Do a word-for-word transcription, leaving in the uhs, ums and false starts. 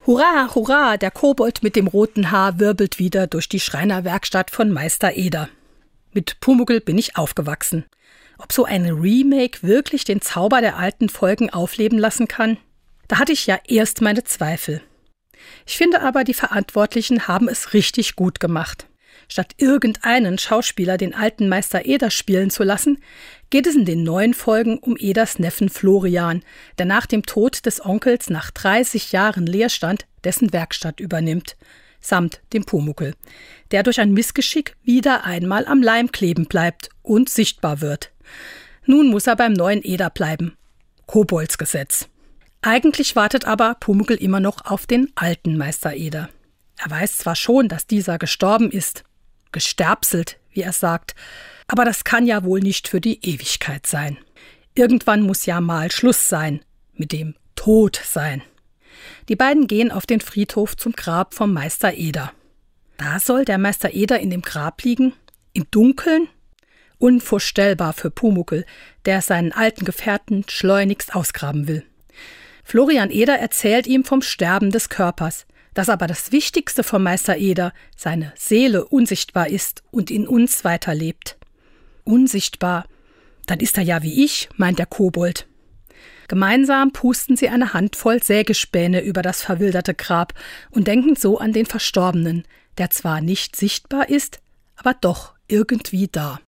Hurra, hurra, der Kobold mit dem roten Haar wirbelt wieder durch die Schreinerwerkstatt von Meister Eder. Mit Pumuckl bin ich aufgewachsen. Ob so ein Remake wirklich den Zauber der alten Folgen aufleben lassen kann? Da hatte ich ja erst meine Zweifel. Ich finde aber, die Verantwortlichen haben es richtig gut gemacht. Statt irgendeinen Schauspieler den alten Meister Eder spielen zu lassen, geht es in den neuen Folgen um Eders Neffen Florian, der nach dem Tod des Onkels nach dreißig Jahren Leerstand dessen Werkstatt übernimmt, samt dem Pumuckl, der durch ein Missgeschick wieder einmal am Leim kleben bleibt und sichtbar wird. Nun muss er beim neuen Eder bleiben. Koboldsgesetz. Eigentlich wartet aber Pumuckl immer noch auf den alten Meister Eder. Er weiß zwar schon, dass dieser gestorben ist, gesterbselt, wie er sagt, aber das kann ja wohl nicht für die Ewigkeit sein. Irgendwann muss ja mal Schluss sein, mit dem Tod sein. Die beiden gehen auf den Friedhof zum Grab vom Meister Eder. Da soll der Meister Eder in dem Grab liegen? Im Dunkeln? Unvorstellbar für Pumuckl, der seinen alten Gefährten schleunigst ausgraben will. Florian Eder erzählt ihm vom Sterben des Körpers, dass aber das Wichtigste vom Meister Eder, seine Seele, unsichtbar ist und in uns weiterlebt. Unsichtbar? Dann ist er ja wie ich, meint der Kobold. Gemeinsam pusten sie eine Handvoll Sägespäne über das verwilderte Grab und denken so an den Verstorbenen, der zwar nicht sichtbar ist, aber doch irgendwie da.